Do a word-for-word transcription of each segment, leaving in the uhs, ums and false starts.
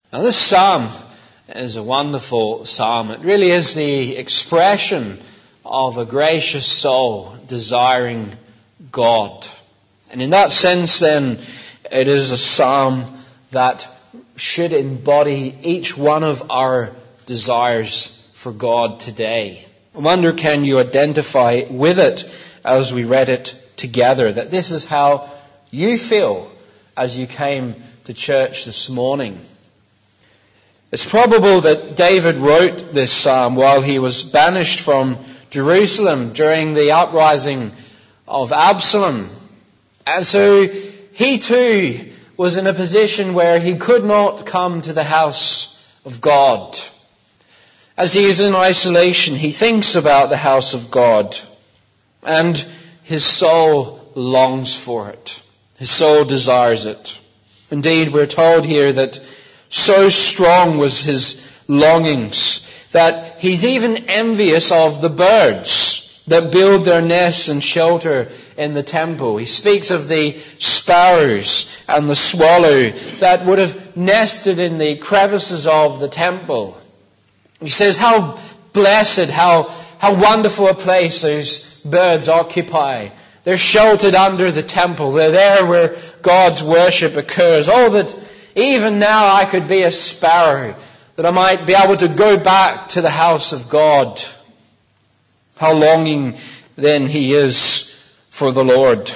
Now this psalm is a wonderful psalm. It really is the expression of a gracious soul desiring God. And in that sense then, it is a psalm that should embody each one of our desires for God today. I wonder, can you identify with it as we read it together, that this is how you feel as you came to church this morning? It's probable that David wrote this psalm while he was banished from Jerusalem during the uprising of Absalom. And so he too was in a position where he could not come to the house of God. As he is in isolation, he thinks about the house of God, and his soul longs for it. His soul desires it. Indeed, we're told here that so strong was his longings that he's even envious of the birds that build their nests and shelter in the temple. He speaks of the sparrows and the swallow that would have nested in the crevices of the temple. He says how blessed, how, how wonderful a place those birds occupy. They're sheltered under the temple. They're there where God's worship occurs. Oh, that even now I could be a sparrow, that I might be able to go back to the house of God. How longing then he is for the Lord.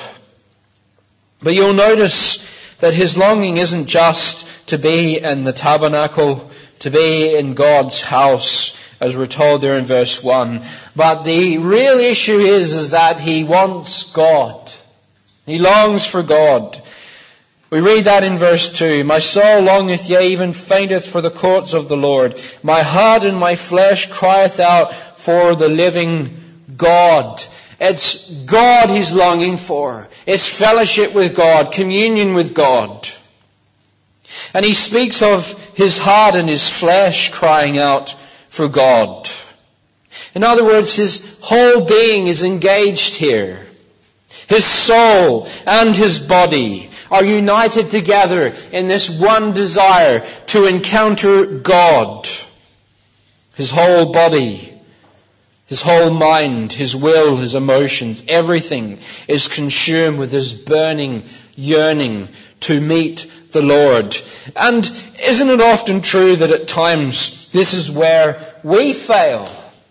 But you'll notice that his longing isn't just to be in the tabernacle, to be in God's house, as we're told there in verse one. But the real issue is, is that he wants God. He longs for God. We read that in verse two. My soul longeth, yea, even fainteth for the courts of the Lord. My heart and my flesh crieth out for the living God. It's God he's longing for. It's fellowship with God, communion with God. And he speaks of his heart and his flesh crying out for God. In other words, his whole being is engaged here. His soul and his body are united together in this one desire to encounter God. His whole body, his whole mind, his will, his emotions, everything is consumed with this burning yearning to meet the Lord. And isn't it often true that at times this is where we fail?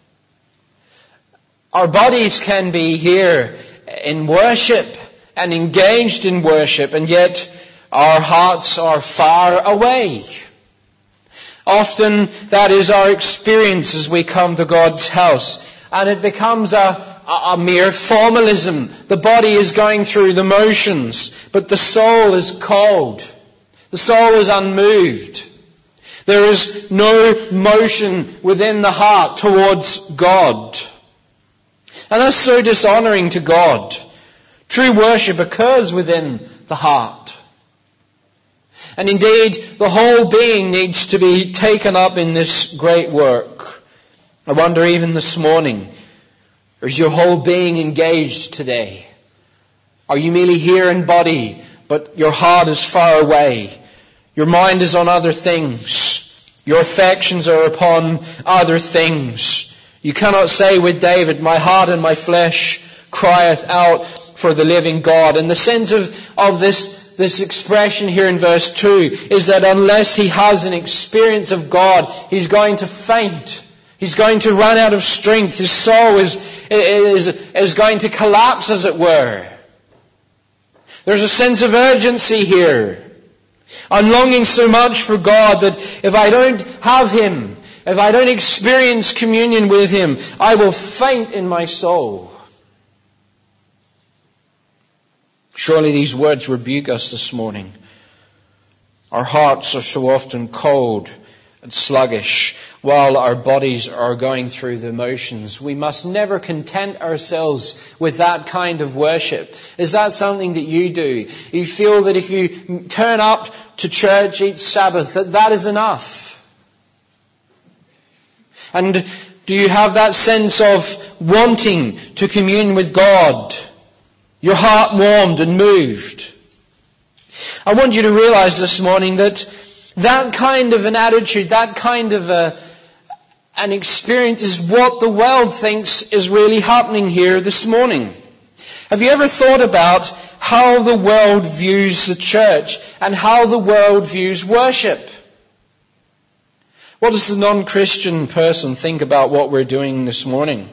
Our bodies can be here in worship and engaged in worship, and yet our hearts are far away. Often that is our experience as we come to God's house, and it becomes a, a, a mere formalism. The body is going through the motions, but the soul is cold. The soul is unmoved. There is no motion within the heart towards God. And that's so dishonoring to God. True worship occurs within the heart. And indeed, the whole being needs to be taken up in this great work. I wonder even this morning, is your whole being engaged today? Are you merely here in body, but your heart is far away? Your mind is on other things. Your affections are upon other things. You cannot say with David, my heart and my flesh crieth out for the living God. And the sense of, of this, this expression here in verse two is that unless he has an experience of God, he's going to faint. He's going to run out of strength. His soul is, is, is going to collapse, as it were. There's a sense of urgency here. I'm longing so much for God that if I don't have him, if I don't experience communion with him, I will faint in my soul. Surely these words rebuke us this morning. Our hearts are so often cold and sluggish while our bodies are going through the motions. We must never content ourselves with that kind of worship. Is that something that you do? You feel that if you turn up to church each Sabbath, that that is enough? And do you have that sense of wanting to commune with God? Your heart warmed and moved? I want you to realize this morning that That kind of an attitude, that kind of a, an experience is what the world thinks is really happening here this morning. Have you ever thought about how the world views the church and how the world views worship? What does the non-Christian person think about what we're doing this morning?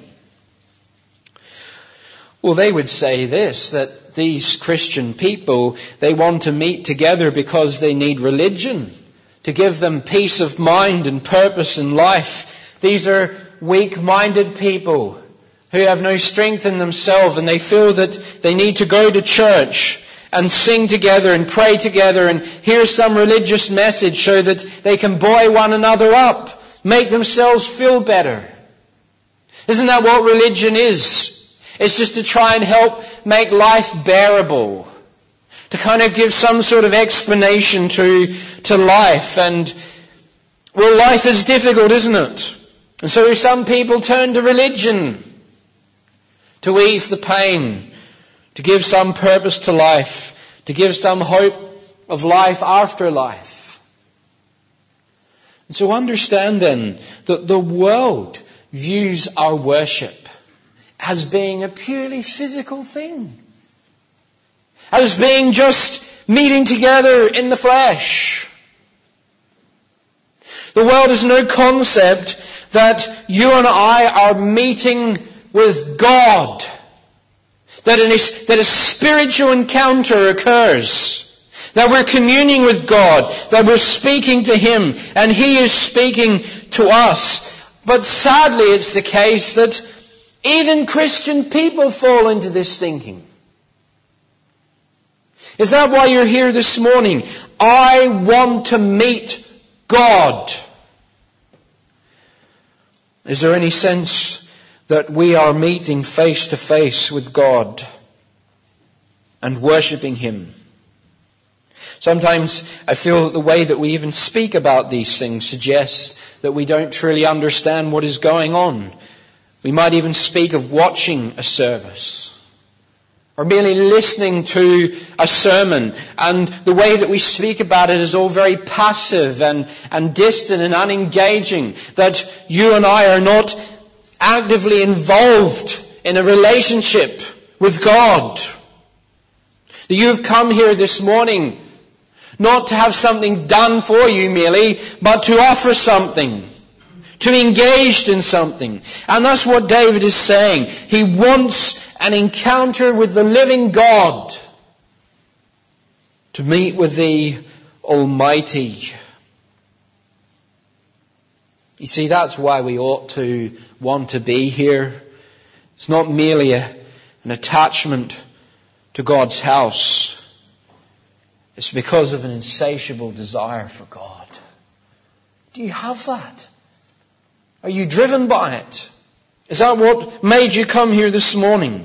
Well, they would say this, that these Christian people, they want to meet together because they need religion to give them peace of mind and purpose in life. These are weak-minded people who have no strength in themselves, and they feel that they need to go to church and sing together and pray together and hear some religious message so that they can buoy one another up, make themselves feel better. Isn't that what religion is? It's just to try and help make life bearable, to kind of give some sort of explanation to, to life. And, well, life is difficult, isn't it? And so some people turn to religion to ease the pain, to give some purpose to life, to give some hope of life after life. And so understand then that the world views our worship as being a purely physical thing, as being just meeting together in the flesh. The world has no concept that you and I are meeting with God, that, an, that a spiritual encounter occurs, that we're communing with God, that we're speaking to Him, and He is speaking to us. But sadly, it's the case that even Christian people fall into this thinking. Is that why you're here this morning? I want to meet God. Is there any sense that we are meeting face to face with God and worshipping Him? Sometimes I feel that the way that we even speak about these things suggests that we don't truly understand what is going on. We might even speak of watching a service or merely listening to a sermon, and the way that we speak about it is all very passive and, and distant and unengaging, that you and I are not actively involved in a relationship with God. That you have come here this morning not to have something done for you merely, but to offer something, to be engaged in something. And that's what David is saying. He wants an encounter with the living God, to meet with the Almighty. You see, that's why we ought to want to be here. It's not merely a, an attachment to God's house. It's because of an insatiable desire for God. Do you have that? Are you driven by it? Is that what made you come here this morning?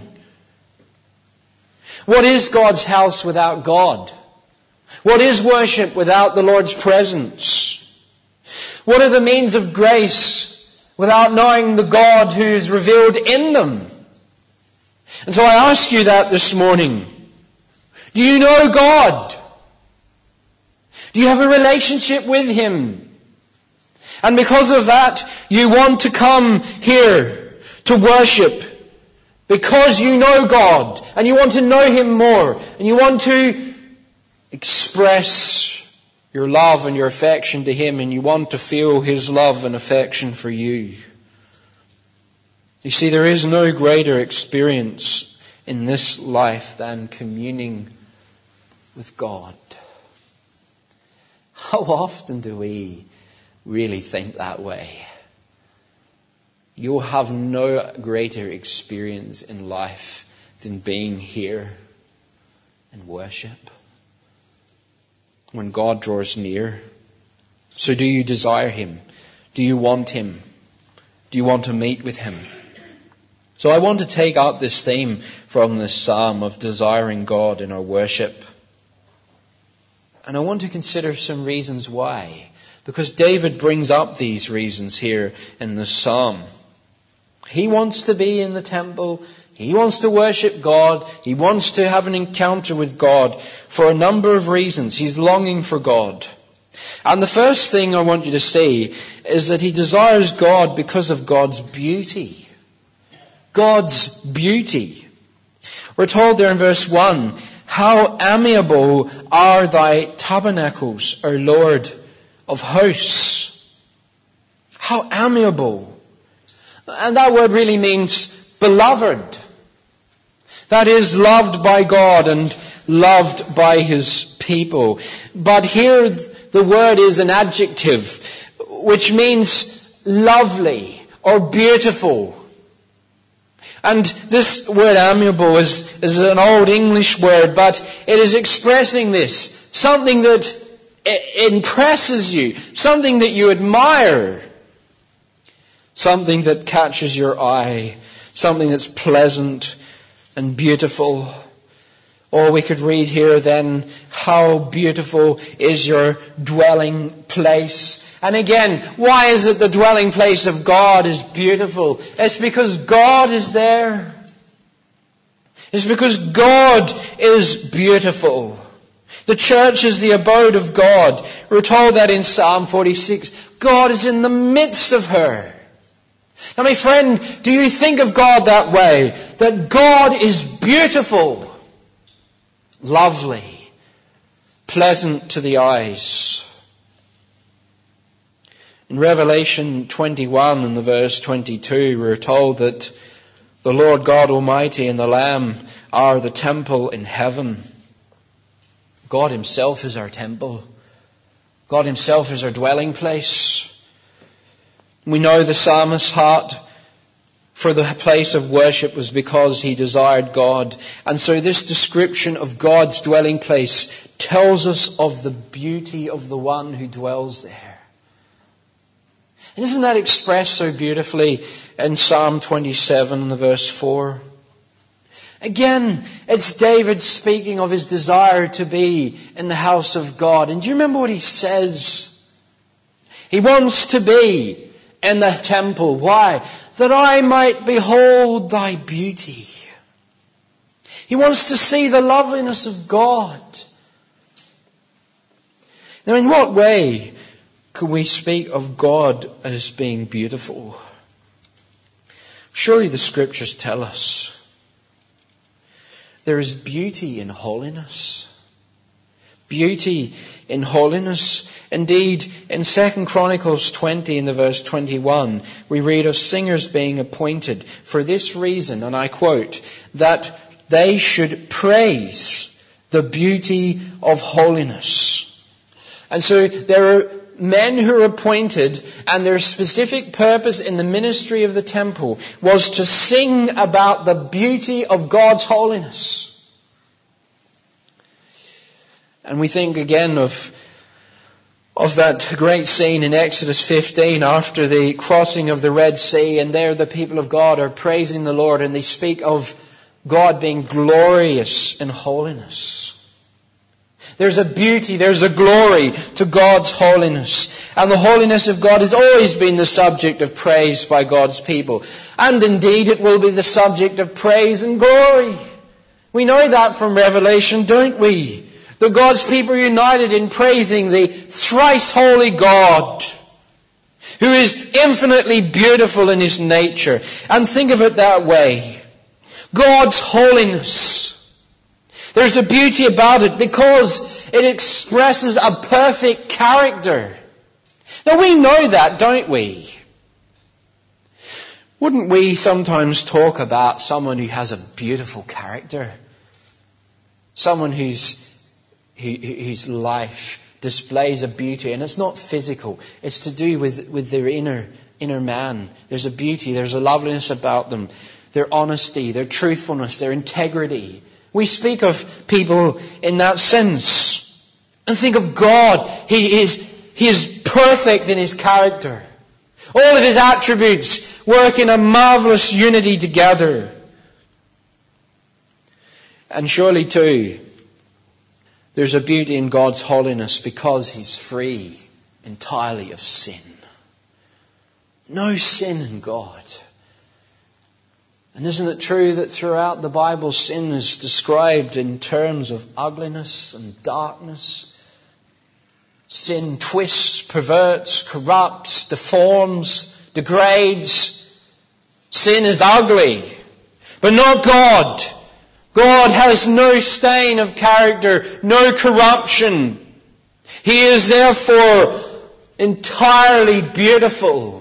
What is God's house without God? What is worship without the Lord's presence? What are the means of grace without knowing the God who is revealed in them? And so I ask you that this morning. Do you know God? Do you have a relationship with Him? And because of that, you want to come here to worship because you know God and you want to know Him more and you want to express your love and your affection to Him, and you want to feel His love and affection for you. You see, there is no greater experience in this life than communing with God. How often do we really think that way? You'll have no greater experience in life than being here in worship, when God draws near. So do you desire Him? Do you want Him? Do you want to meet with Him? So I want to take up this theme from this psalm of desiring God in our worship. And I want to consider some reasons why. Because David brings up these reasons here in the psalm. He wants to be in the temple. He wants to worship God. He wants to have an encounter with God for a number of reasons. He's longing for God. And the first thing I want you to see is that he desires God because of God's beauty. God's beauty. We're told there in verse one, how amiable are thy tabernacles, O Lord of hosts. How amiable. And that word really means beloved. That is, loved by God and loved by his people. But here the word is an adjective, which means lovely or beautiful. And this word amiable is, is an old English word, but it is expressing this. Something that impresses you. Something that you admire. Something that catches your eye. Something that's pleasant and beautiful. Or we could read here then, how beautiful is your dwelling place. And again, why is it the dwelling place of God is beautiful? It's because God is there. It's because God is beautiful. The church is the abode of God. We're told that in Psalm forty-six. God is in the midst of her. Now, my friend, do you think of God that way? That God is beautiful, lovely, pleasant to the eyes. In Revelation twenty-one and the verse twenty-two, we're told that the Lord God Almighty and the Lamb are the temple in heaven. God himself is our temple. God himself is our dwelling place. We know the psalmist's heart for the place of worship was because he desired God. And so this description of God's dwelling place tells us of the beauty of the one who dwells there. And isn't that expressed so beautifully in Psalm twenty-seven and the verse four? Again, it's David speaking of his desire to be in the house of God. And do you remember what he says? He wants to be in the temple. Why? That I might behold thy beauty. He wants to see the loveliness of God. Now, in what way could we speak of God as being beautiful? Surely the scriptures tell us. There is beauty in holiness. Beauty in holiness. Indeed, in Second Chronicles twenty in the verse twenty-one, we read of singers being appointed for this reason, and I quote, that they should praise the beauty of holiness. And so there are men who are appointed, and their specific purpose in the ministry of the temple was to sing about the beauty of God's holiness. And we think again of, of that great scene in Exodus fifteen after the crossing of the Red Sea, and there the people of God are praising the Lord, and they speak of God being glorious in holiness. There's a beauty, there's a glory to God's holiness. And the holiness of God has always been the subject of praise by God's people. And indeed it will be the subject of praise and glory. We know that from Revelation, don't we? That God's people are united in praising the thrice holy God, who is infinitely beautiful in his nature. And think of it that way. God's holiness. There's a beauty about it because it expresses a perfect character. Now we know that, don't we? Wouldn't we sometimes talk about someone who has a beautiful character? Someone whose, who, whose life displays a beauty, and it's not physical. It's to do with, with their inner, inner man. There's a beauty, there's a loveliness about them. Their honesty, their truthfulness, their integrity. We speak of people in that sense. And think of God. He is, he is perfect in his character. All of his attributes work in a marvelous unity together. And surely too, there's a beauty in God's holiness because he's free entirely of sin. No sin in God. And isn't it true that throughout the Bible sin is described in terms of ugliness and darkness? Sin twists, perverts, corrupts, deforms, degrades. Sin is ugly, but not God. God has no stain of character, no corruption. He is therefore entirely beautiful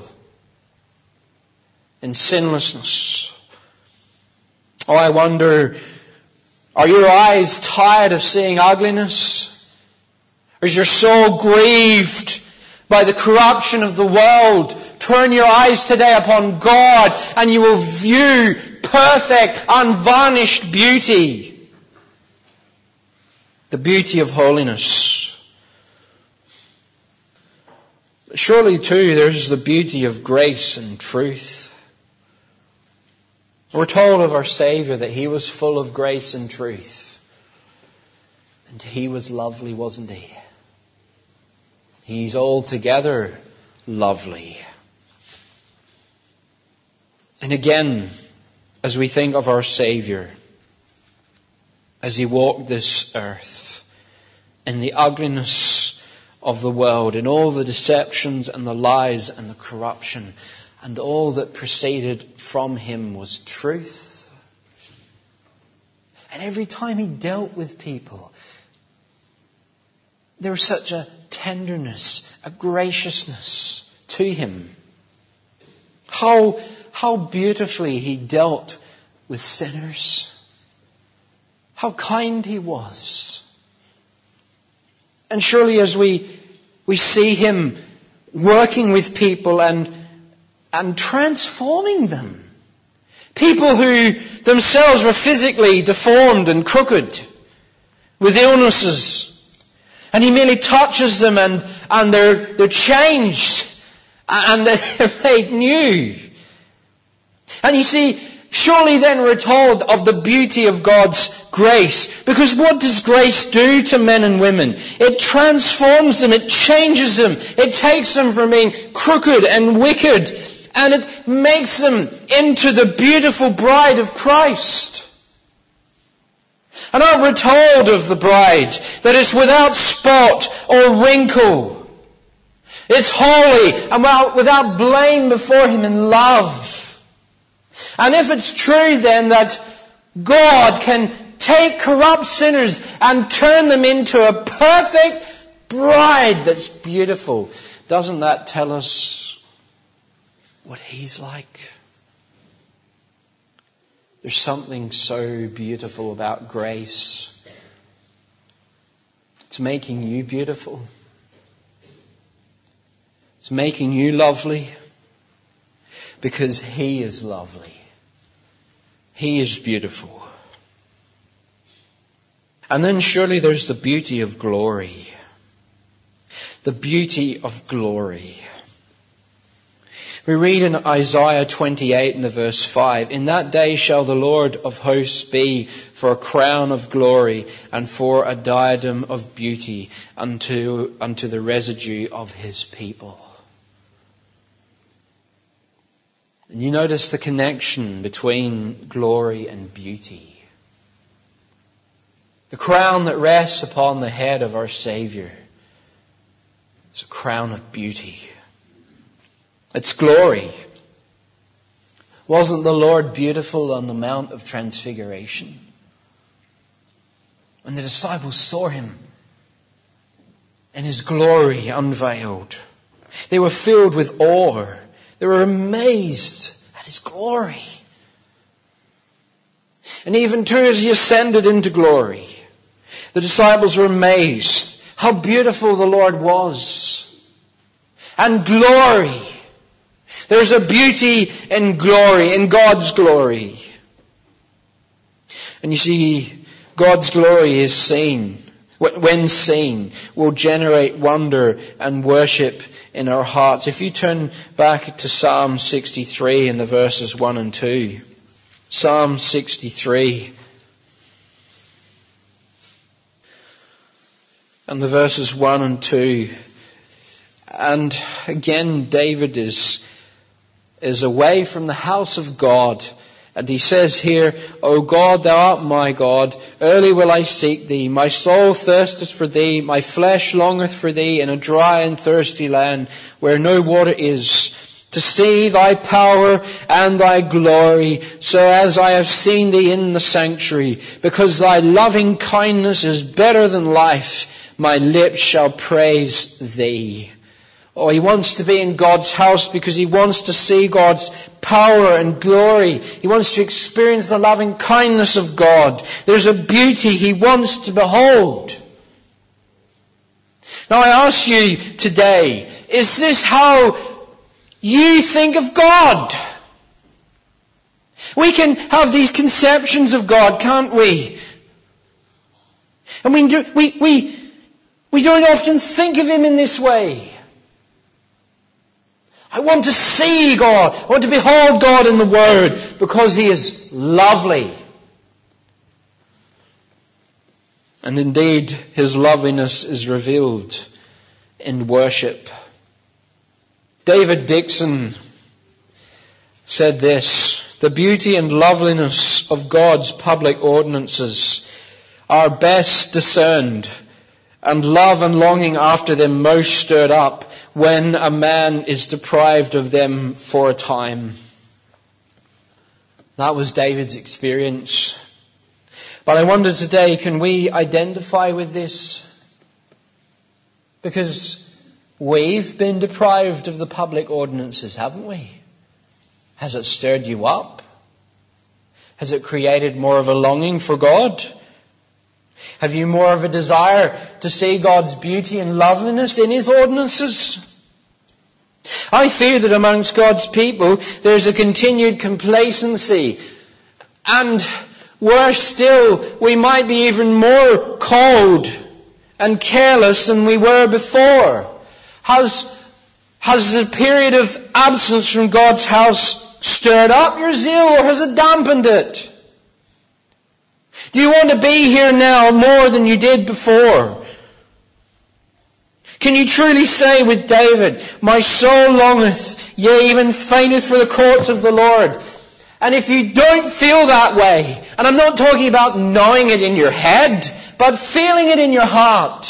in sinlessness. Oh, I wonder, are your eyes tired of seeing ugliness? Or is your soul grieved by the corruption of the world? Turn your eyes today upon God and you will view perfect, unvarnished beauty. The beauty of holiness. Surely too there's the beauty of grace and truth. We're told of our Saviour that He was full of grace and truth. And He was lovely, wasn't He? He's altogether lovely. And again, as we think of our Saviour, as He walked this earth, in the ugliness of the world, in all the deceptions and the lies and the corruption, and all that proceeded from Him was truth. And every time He dealt with people, there was such a tenderness, a graciousness to Him. How, how beautifully He dealt with sinners. How kind He was. And surely as we, we see Him working with people and, and transforming them. People who themselves were physically deformed and crooked with illnesses. And He merely touches them and, and they're, they're changed. And they're made new. And you see, surely then we're told of the beauty of God's grace. Because what does grace do to men and women? It transforms them. It changes them. It takes them from being crooked and wicked. And it makes them into the beautiful bride of Christ. And aren't we told of the bride that is without spot or wrinkle? It's holy and without blame before Him in love. And if it's true then that God can take corrupt sinners and turn them into a perfect bride that's beautiful, doesn't that tell us what He's like? There's something so beautiful about grace. It's making you beautiful. It's making you lovely because He is lovely. He is beautiful. And then surely there's the beauty of glory. The beauty of glory. We read in Isaiah twenty-eight in the verse five, "In that day shall the Lord of hosts be for a crown of glory and for a diadem of beauty unto, unto the residue of His people." And you notice the connection between glory and beauty. The crown that rests upon the head of our Saviour is a crown of beauty. It's glory. Wasn't the Lord beautiful on the Mount of Transfiguration? When the disciples saw Him in His glory unveiled, they were filled with awe. They were amazed at His glory. And even too as He ascended into glory, the disciples were amazed how beautiful the Lord was. And glory. There's a beauty in glory, in God's glory. And you see, God's glory is seen, when seen, will generate wonder and worship in our hearts. If you turn back to Psalm sixty-three in the verses one and two. Psalm sixty-three. And the verses one and two. And again, David is, is away from the house of God. And he says here, O God, thou art my God, early will I seek thee. My soul thirsteth for thee, my flesh longeth for thee in a dry and thirsty land where no water is, to see thy power and thy glory, so as I have seen thee in the sanctuary. Because thy loving kindness is better than life, my lips shall praise thee. Oh, he wants to be in God's house because he wants to see God's power and glory. He wants to experience the loving kindness of God. There's a beauty he wants to behold. Now I ask you today, is this how you think of God? We can have these conceptions of God, can't we? And we do, we, we, we don't often think of him in this way. I want to see God. I want to behold God in the Word because he is lovely. And indeed, his loveliness is revealed in worship. David Dixon said this, the beauty and loveliness of God's public ordinances are best discerned, and love and longing after them most stirred up, when a man is deprived of them for a time. That was David's experience. But I wonder today, can we identify with this? Because we've been deprived of the public ordinances, haven't we? Has it stirred you up? Has it created more of a longing for God? Have you more of a desire to see God's beauty and loveliness in his ordinances? I fear that amongst God's people there's a continued complacency, and worse still, we might be even more cold and careless than we were before. Has, has the period of absence from God's house stirred up your zeal, or has it dampened it? Do you want to be here now more than you did before? Can you truly say with David, my soul longeth, yea, even fainteth for the courts of the Lord? And if you don't feel that way, and I'm not talking about knowing it in your head, but feeling it in your heart.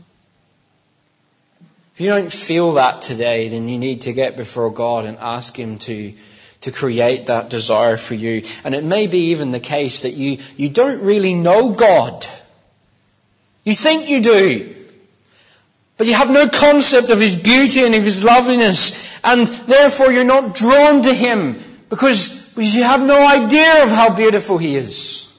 If you don't feel that today, then you need to get before God and ask him to to create that desire for you. And it may be even the case that you, you don't really know God. You think you do, but you have no concept of his beauty and of his loveliness, and therefore you're not drawn to him because, because you have no idea of how beautiful he is.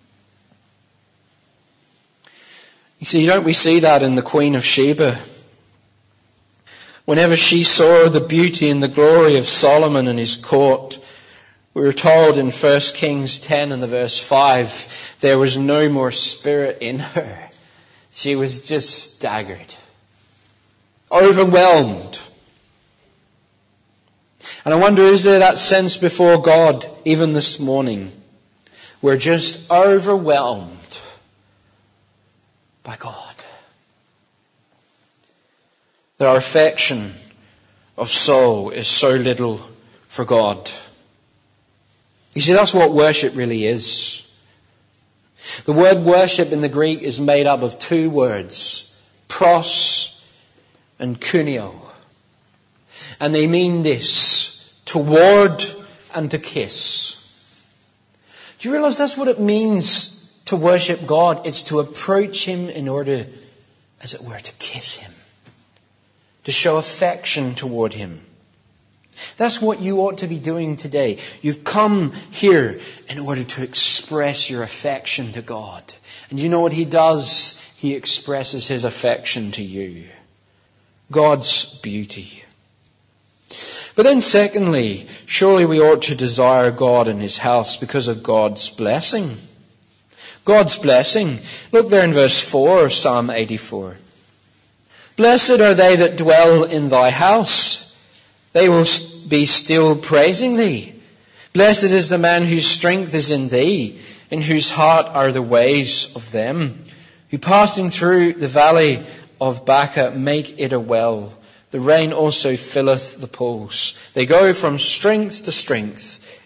You see, don't we see that in the Queen of Sheba? Whenever she saw the beauty and the glory of Solomon and his court, we were told in First Kings ten and the verse five, there was no more spirit in her. She was just staggered, overwhelmed. And I wonder, is there that sense before God even this morning? We're just overwhelmed by God. That our affection of soul is so little for God. You see, that's what worship really is. The word worship in the Greek is made up of two words, pros and kunio. And they mean this, toward and to kiss. Do you realize that's what it means to worship God? It's to approach him in order, as it were, to kiss him. To show affection toward him. That's what you ought to be doing today. You've come here in order to express your affection to God. And you know what he does? He expresses his affection to you. God's beauty. But then secondly, surely we ought to desire God in his house because of God's blessing. God's blessing. Look there in verse four of Psalm eighty-four. Blessed are they that dwell in thy house. They will be still praising thee. Blessed is the man whose strength is in thee, in whose heart are the ways of them, who passing through the valley of Baca make it a well. The rain also filleth the pools. They go from strength to strength.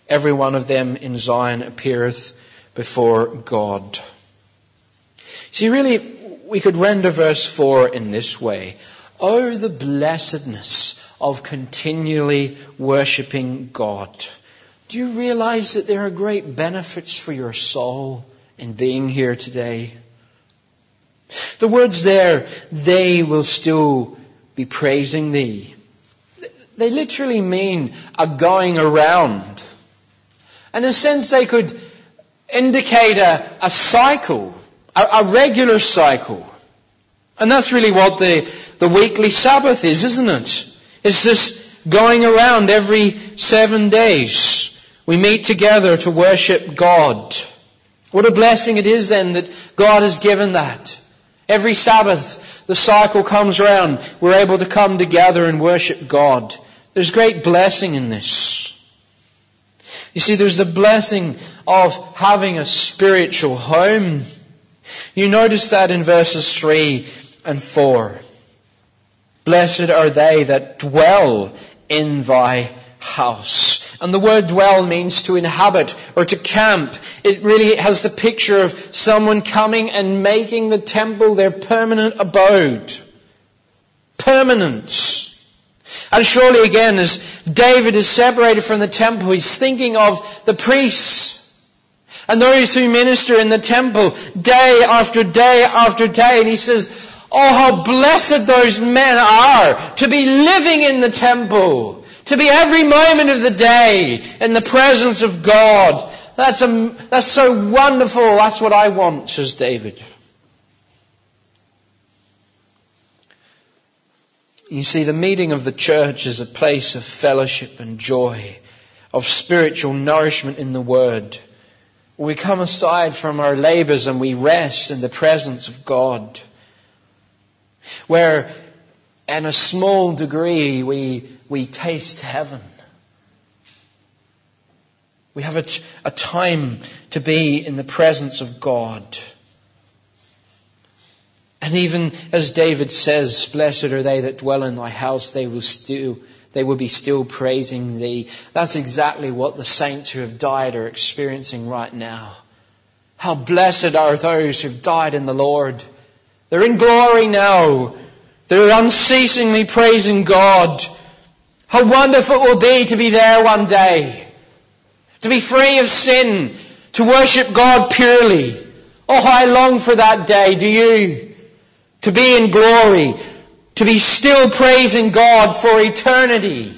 Every one of them in Zion appeareth before God. See, really, we could render verse four in this way. Oh, the blessedness of continually worshipping God. Do you realize that there are great benefits for your soul in being here today? The words there, they will still be praising thee. They literally mean a going around. And in a sense they could indicate a, a cycle, a, a regular cycle. And that's really what the, the weekly Sabbath is, isn't it? It's this going around every seven days. We meet together to worship God. What a blessing it is then that God has given that. Every Sabbath, the cycle comes around. We're able to come together and worship God. There's great blessing in this. You see, there's the blessing of having a spiritual home. You notice that in verses three and four. Blessed are they that dwell in thy house. And the word dwell means to inhabit or to camp. It really has the picture of someone coming and making the temple their permanent abode. Permanence. And surely again, as David is separated from the temple, he's thinking of the priests and those who minister in the temple day after day after day. And he says, oh, how blessed those men are to be living in the temple, to be every moment of the day in the presence of God. That's a, that's so wonderful. That's what I want, says David. You see, the meeting of the church is a place of fellowship and joy, of spiritual nourishment in the Word. We come aside from our labours and we rest in the presence of God, where in a small degree we we taste heaven. We have a, a time to be in the presence of God. And even as David says, blessed are they that dwell in thy house, they will still, they will be still praising thee. That's exactly what the saints who have died are experiencing right now. How blessed are those who've died in the Lord. They're in glory now. They're unceasingly praising God. How wonderful it will be to be there one day. To be free of sin. To worship God purely. Oh, how I long for that day. Do you? To be in glory. To be still praising God for eternity.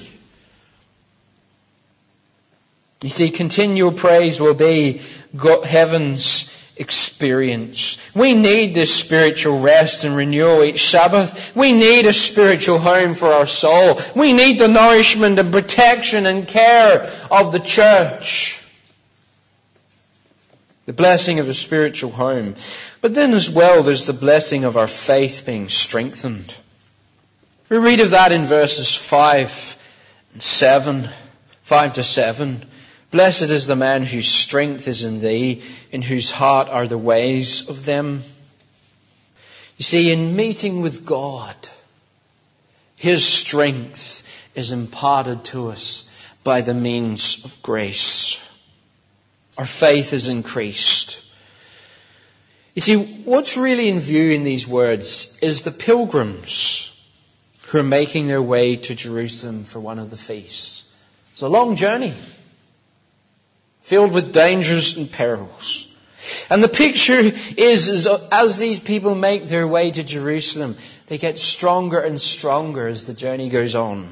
You see, continual praise will be God, heaven's experience. We need this spiritual rest and renewal each Sabbath. We need a spiritual home for our soul. We need the nourishment and protection and care of the church. The blessing of a spiritual home. But then as well, there's the blessing of our faith being strengthened. We read of that in verses five and seven, five to seven. Blessed is the man whose strength is in thee, in whose heart are the ways of them. You see, in meeting with God, His strength is imparted to us by the means of grace. Our faith is increased. You see, what's really in view in these words is the pilgrims who are making their way to Jerusalem for one of the feasts. It's a long journey, filled with dangers and perils. And the picture is, is as these people make their way to Jerusalem, they get stronger and stronger as the journey goes on.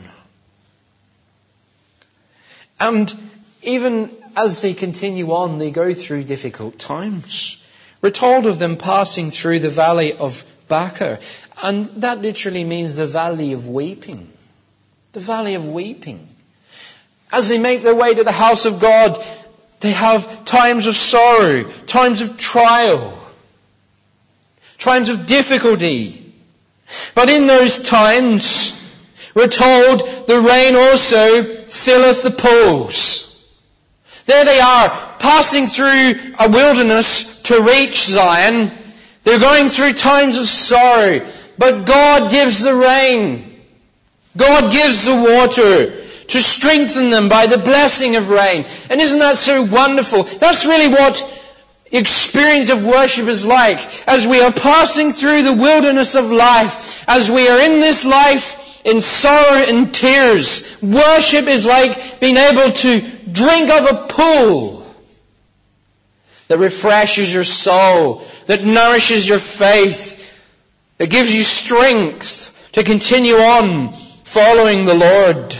And even as they continue on, they go through difficult times. We're told of them passing through the valley of Baca. And that literally means the valley of weeping. The valley of weeping. As they make their way to the house of God, they have times of sorrow, times of trial, times of difficulty. But in those times, we're told the rain also filleth the pools. There they are, passing through a wilderness to reach Zion. They're going through times of sorrow, but God gives the rain. God gives the water to strengthen them by the blessing of rain. And isn't that so wonderful? That's really what experience of worship is like. As we are passing through the wilderness of life, as we are in this life in sorrow and tears, worship is like being able to drink of a pool that refreshes your soul, that nourishes your faith, that gives you strength to continue on following the Lord.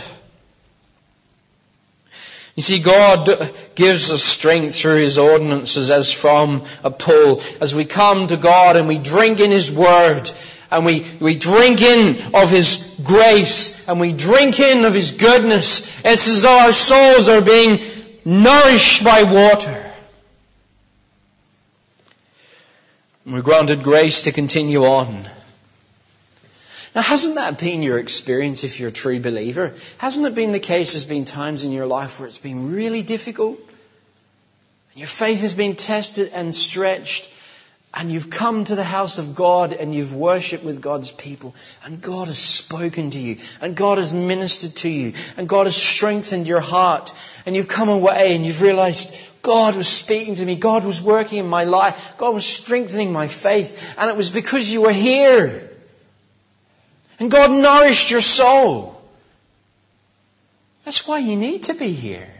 You see, God gives us strength through His ordinances as from a pool. As we come to God and we drink in His Word, and we, we drink in of His grace, and we drink in of His goodness, it's as though our souls are being nourished by water. And we're granted grace to continue on. Now, hasn't that been your experience if you're a true believer? Hasn't it been the case there's been times in your life where it's been really difficult? And your faith has been tested and stretched. And you've come to the house of God and you've worshipped with God's people. And God has spoken to you. And God has ministered to you. And God has strengthened your heart. And you've come away and you've realized God was speaking to me. God was working in my life. God was strengthening my faith. And it was because you were here. And God nourished your soul. That's why you need to be here.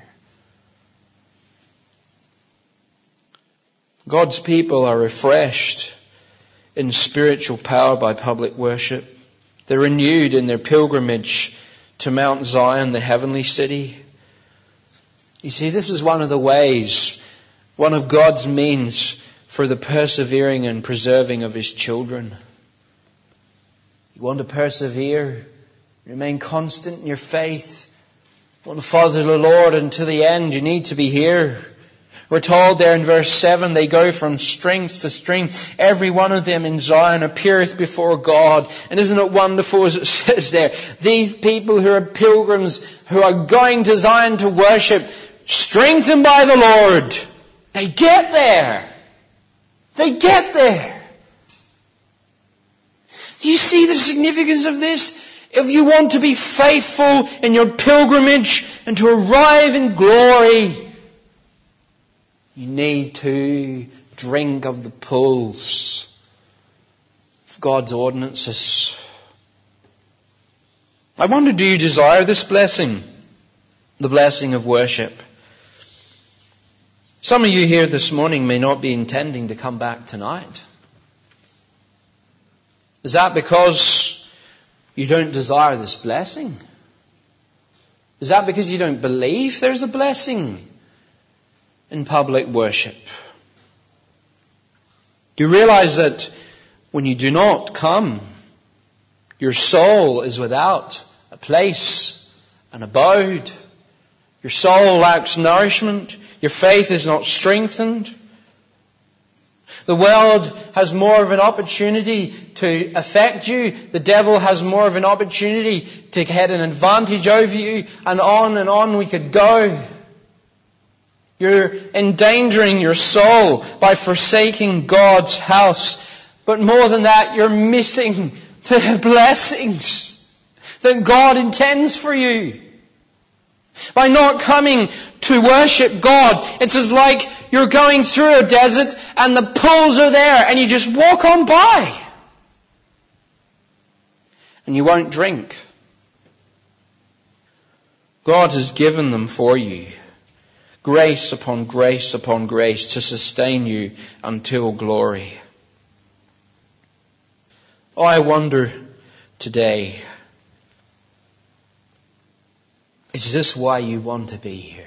God's people are refreshed in spiritual power by public worship. They're renewed in their pilgrimage to Mount Zion, the heavenly city. You see, this is one of the ways, one of God's means for the persevering and preserving of His children. You want to persevere, remain constant in your faith, you want to follow the Lord until the end, you need to be here. We're told there in verse seven, they go from strength to strength. Every one of them in Zion appeareth before God. And isn't it wonderful as it says there? These people who are pilgrims, who are going to Zion to worship, strengthened by the Lord. They get there. They get there. Do you see the significance of this? If you want to be faithful in your pilgrimage and to arrive in glory, you need to drink of the pools of God's ordinances. I wonder, do you desire this blessing? The blessing of worship. Some of you here this morning may not be intending to come back tonight. Is that because you don't desire this blessing? Is that because you don't believe there's a blessing in public worship? Do you realize that when you do not come, your soul is without a place, an abode? Your soul lacks nourishment. Your faith is not strengthened. The world has more of an opportunity to affect you. The devil has more of an opportunity to get an advantage over you. And on and on we could go. You're endangering your soul by forsaking God's house. But more than that, you're missing the blessings that God intends for you. By not coming to worship God, it's as like you're going through a desert and the pools are there and you just walk on by. And you won't drink. God has given them for you. Grace upon grace upon grace to sustain you until glory. Oh, I wonder today, is this why you want to be here?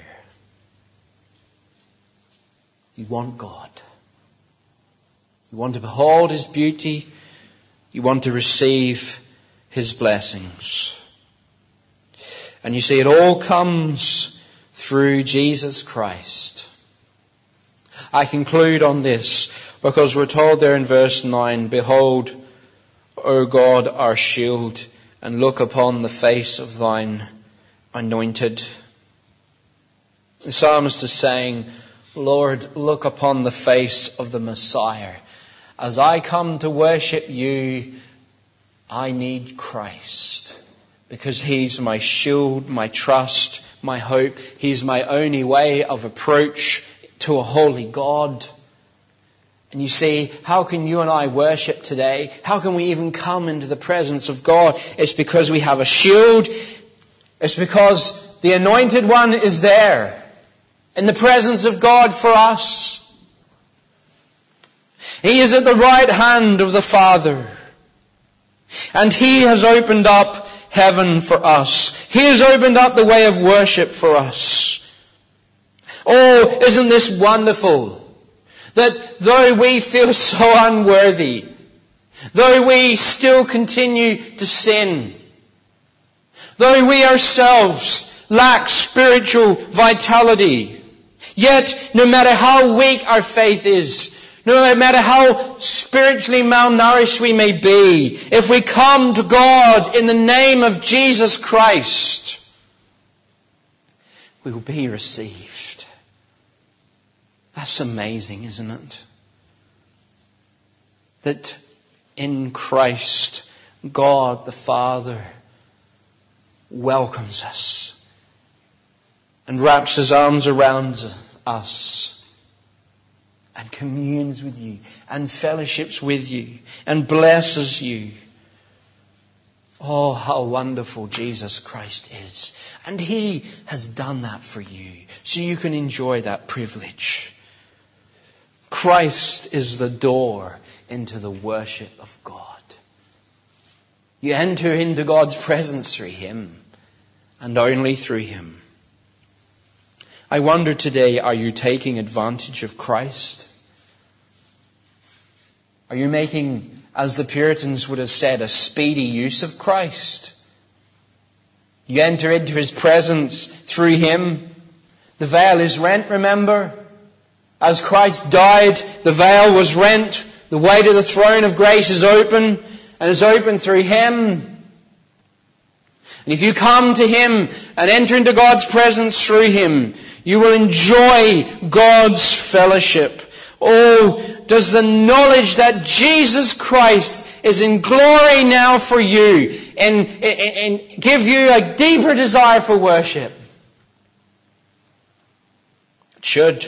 You want God. You want to behold His beauty. You want to receive His blessings. And you see, it all comes through Jesus Christ. I conclude on this because we're told there in verse nine, behold, O God, our shield, and look upon the face of thine anointed. The psalmist is saying, Lord, look upon the face of the Messiah. As I come to worship you, I need Christ. because He's my shield, my trust, my hope. He's my only way of approach to a holy God. And you see, how can you and I worship today? How can we even come into the presence of God? It's because we have a shield. It's because the Anointed One is there in the presence of God for us. He is at the right hand of the Father. And He has opened up heaven for us. He has opened up the way of worship for us. Oh, isn't this wonderful? That though we feel so unworthy, though we still continue to sin, though we ourselves lack spiritual vitality, yet no matter how weak our faith is, no matter how spiritually malnourished we may be, if we come to God in the name of Jesus Christ, we will be received. That's amazing, isn't it? That in Christ, God the Father welcomes us and wraps His arms around us and communes with you and fellowships with you and blesses you. Oh, how wonderful Jesus Christ is. And He has done that for you, so you can enjoy that privilege. Christ is the door into the worship of God. You enter into God's presence through Him, and only through Him. I wonder today, are you taking advantage of Christ? Are you making, as the Puritans would have said, a speedy use of Christ? You enter into His presence through Him. The veil is rent, remember? As Christ died, the veil was rent. The way to the throne of grace is open, and is open through Him. And if you come to Him and enter into God's presence through Him, you will enjoy God's fellowship. Oh, does the knowledge that Jesus Christ is in glory now for you and, and, and give you a deeper desire for worship? It should.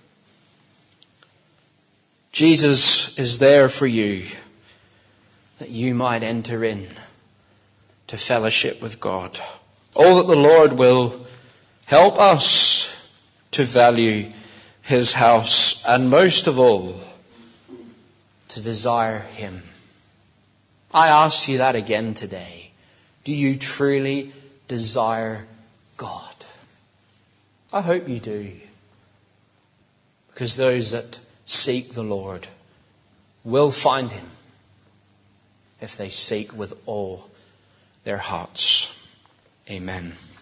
Jesus is there for you, that you might enter in to fellowship with God. Oh, that the Lord will help us to value His house, and most of all, to desire Him. I ask you that again today. Do you truly desire God? I hope you do. Because those that seek the Lord will find Him if they seek with all their hearts. Amen.